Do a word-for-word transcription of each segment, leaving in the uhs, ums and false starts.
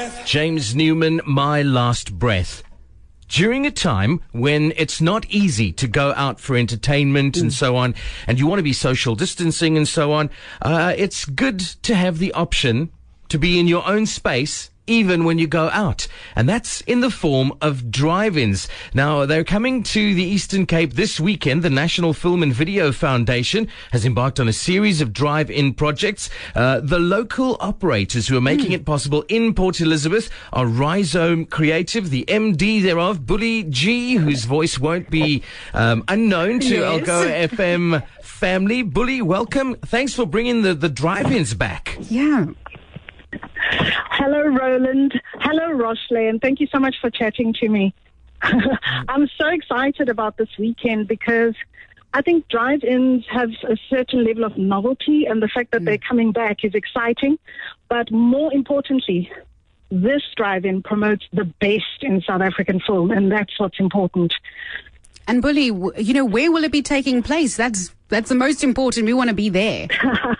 breath. James Newman, My Last Breath. During a time when it's not easy to go out for entertainment mm. and so on, and you want to be social distancing and so on, uh, it's good to have the option to be in your own space even when you go out. And that's in the form of drive-ins. Now, they're coming to the Eastern Cape this weekend. The National Film and Video Foundation has embarked on a series of drive-in projects. Uh, the local operators who are making mm. it possible in Port Elizabeth are Rhizome Creative, the M D thereof, Bully G, whose voice won't be um, unknown to yes. Algoa F M family. Bully, welcome. Thanks for bringing the, the drive-ins back. Yeah. Hello, Roland. Hello, Roshley, and thank you so much for chatting to me. I'm so excited about this weekend because I think drive-ins have a certain level of novelty, and the fact that mm. they're coming back is exciting. But more importantly, this drive-in promotes the best in South African film, and that's what's important. And Bully, you know, where will it be taking place? That's that's the most important. We want to be there.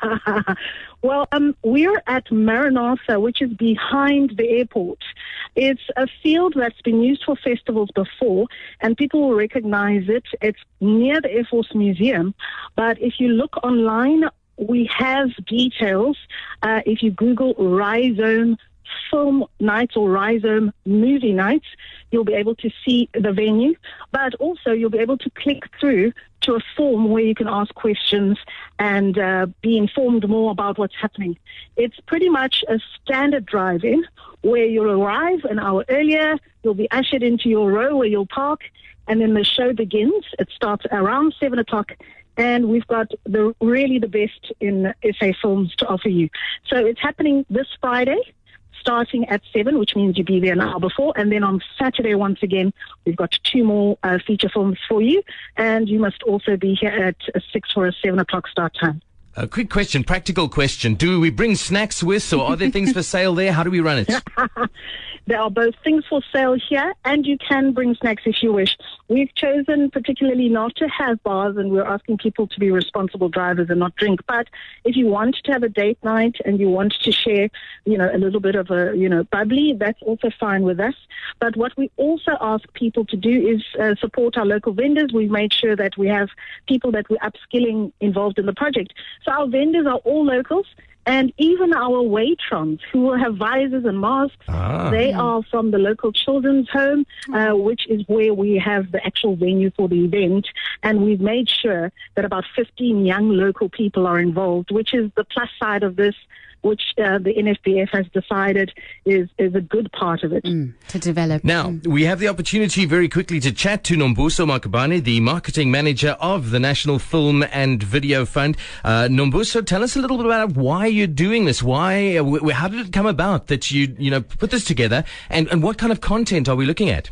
Well, um, we're at Maranatha, which is behind the airport. It's a field that's been used for festivals before, and people will recognize it. It's near the Air Force Museum. But if you look online, we have details. Uh, if you Google Rhizome Film Nights or Rhizome Movie Nights, you'll be able to see the venue, but also you'll be able to click through to a form where you can ask questions and uh, be informed more about what's happening. It's pretty much a standard drive-in where you'll arrive an hour earlier, you'll be ushered into your row where you'll park, and then the show begins. It starts around seven o'clock. And we've got the really the best in S A films to offer you. So it's happening this Friday, starting at seven, which means you'll be there an hour before. And then on Saturday, once again, we've got two more uh, feature films for you. And you must also be here at uh, six for a seven o'clock start time. A quick question, practical question. Do we bring snacks with, or are there things for sale there? How do we run it? There are both things for sale here, and you can bring snacks if you wish. We've chosen particularly not to have bars, and we're asking people to be responsible drivers and not drink. But if you want to have a date night and you want to share, you know, a little bit of a, you know, bubbly, that's also fine with us. But what we also ask people to do is uh, support our local vendors. We've made sure that we have people that we're upskilling involved in the project. So our vendors are all locals. And even our Waitrons, who will have visors and masks, ah. they are from the local children's home, uh, which is where we have the actual venue for the event. And we've made sure that about fifteen young local people are involved, which is the plus side of this, which uh, the N F B F has decided is, is a good part of it. Mm, to develop. Now, mm. we have the opportunity very quickly to chat to Nombuso Makabane, the marketing manager of the National Film and Video Fund. Uh, Nombuso, tell us a little bit about why you're doing this. Why, uh, how did it come about that you, you know, put this together, and, and what kind of content are we looking at?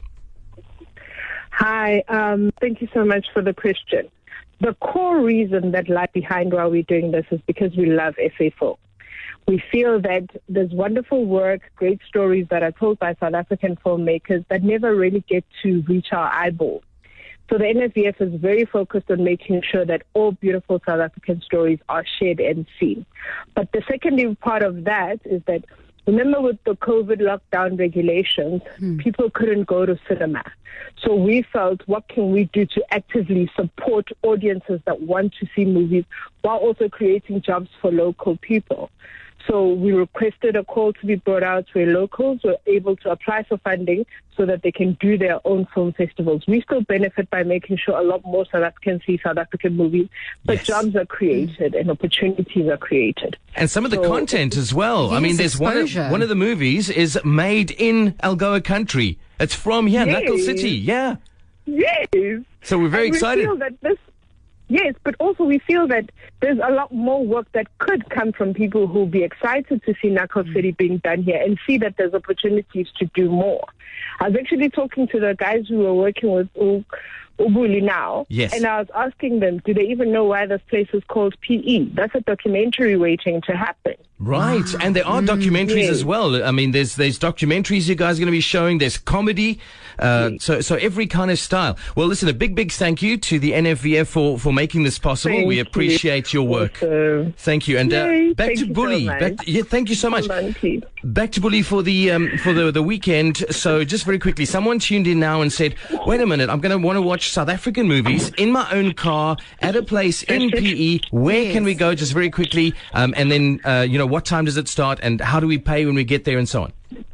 Hi, um, thank you so much for the question. The core reason that lies behind why we're doing this is because we love S A film. We feel that there's wonderful work, great stories that are told by South African filmmakers that never really get to reach our eyeball. So the N F B F is very focused on making sure that all beautiful South African stories are shared and seen. But the secondary part of that is that, remember with the COVID lockdown regulations, hmm. people couldn't go to cinema. So we felt, what can we do to actively support audiences that want to see movies while also creating jobs for local people? So we requested a call to be brought out where locals were able to apply for funding so that they can do their own film festivals. We still benefit by making sure a lot more South Africans see South African movies, but yes. jobs are created mm. and opportunities are created. And some of the so, content as well. Yes, I mean, there's one of, one of the movies is made in Algoa country. It's from here, yes. Knuckle City. Yeah. Yes. So we're very and we excited. Feel that this Yes, but also we feel that there's a lot more work that could come from people who will be excited to see Knuckle City being done here and see that there's opportunities to do more. I was actually talking to the guys who were working with U- Ubuli now, yes. and I was asking them, do they even know why this place is called P E? That's a documentary waiting to happen. Right, wow. And there are documentaries yes. as well. I mean, there's there's documentaries you guys are going to be showing. There's comedy, uh, yes. so so every kind of style. Well, listen, a big big thank you to the N F V F for for making this possible. Thank we appreciate you. your work. Awesome. Thank you, and uh, back thank to Bully. So back to, yeah, thank you so much. On, back to Bully for the um, for the the weekend. So just very quickly, someone tuned in now and said, "Wait a minute, I'm going to want to watch South African movies in my own car at a place in P E. Where yes. can we go?" Just very quickly, um, and then uh, you know, what time does it start? And how do we pay when we get there and so on?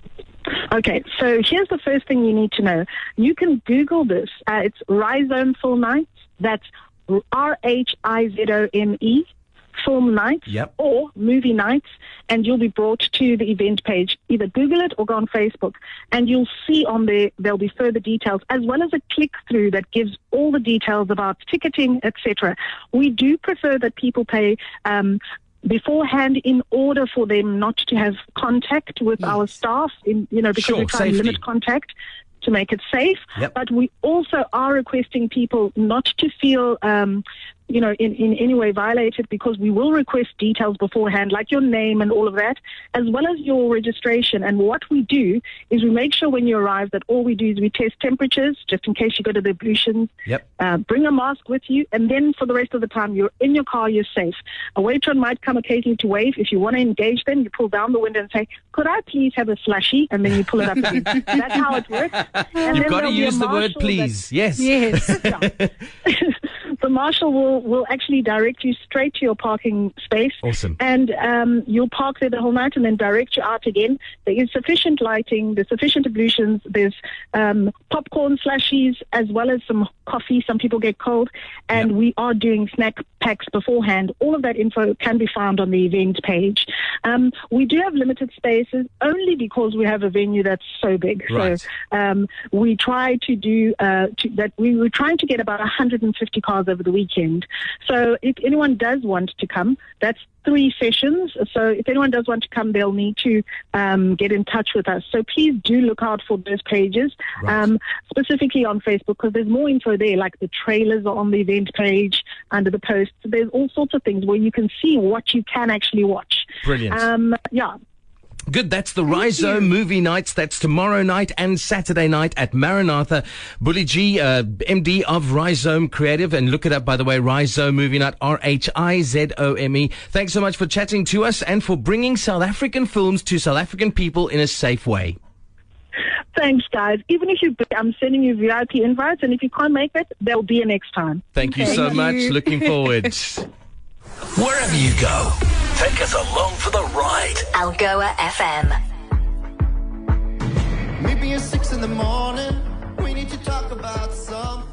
Okay, so here's the first thing you need to know. You can Google this. Uh, it's Rhizome Film Nights. That's R H I Z O M E, Film Nights, yep. or Movie Nights, and you'll be brought to the event page. Either Google it or go on Facebook, and you'll see on there there'll be further details, as well as a click-through that gives all the details about ticketing, et cetera. We do prefer that people pay um, beforehand in order for them not to have contact with yes. our staff, in, you know, because sure, we try safety. to limit contact to make it safe. Yep. But we also are requesting people not to feel, um, you know, in, in any way violated, because we will request details beforehand, like your name and all of that, as well as your registration. And what we do is we make sure when you arrive that all we do is we test temperatures, just in case you go to the ablutions. Yep. Uh, bring a mask with you, and then for the rest of the time, you're in your car, you're safe. A waitress might come occasionally to wave. If you want to engage them, you pull down the window and say, "Could I please have a slushy?" And then you pull it up again. That's how it works. And You've then got to there'll be use a the word marshal please. that- Yes. Yes. Yeah. The marshal will, will actually direct you straight to your parking space. Awesome. And um, you'll park there the whole night and then direct you out again. There is sufficient lighting, there's sufficient ablutions, there's um, popcorn slushies, as well as some coffee. Some people get cold. And Yep. we are doing snack packs beforehand. All of that info can be found on the event page. Um, we do have limited spaces only because we have a venue that's so big. Right. So um, we try to do uh, to, that. We were trying to get about one hundred fifty cars over the weekend. So if anyone does want to come, that's three sessions. So if anyone does want to come, they'll need to um, get in touch with us. So please do look out for those pages, Right. um, specifically on Facebook, because there's more info there, like the trailers are on the event page under the posts. There's all sorts of things where you can see what you can actually watch. Brilliant. Um, yeah. Good. That's the Rhizome Movie Nights. That's tomorrow night and Saturday night at Maranatha. Bully G, uh, M D of Rhizome Creative. And look it up, by the way, Rhizome Movie Night, R H I Z O M E. Thanks so much for chatting to us and for bringing South African films to South African people in a safe way. Thanks, guys. Even if you, I'm sending you V I P invites, and if you can't make it, there'll be a next time. Thank you so Thank much. you. Looking forward. Wherever you go, take us along for the ride. Algoa F M. Maybe it's six in the morning. We need to talk about something.